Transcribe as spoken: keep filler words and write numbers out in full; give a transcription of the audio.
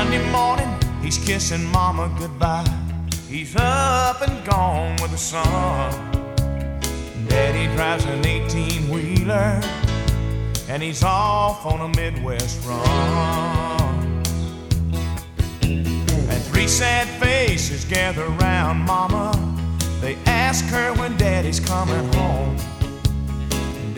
Monday morning, he's kissing mama goodbye. He's up and gone with the sun. Daddy drives an eighteen-wheeler, and he's off on a Midwest run. And three sad faces gather round mama. They ask her when Daddy's coming home.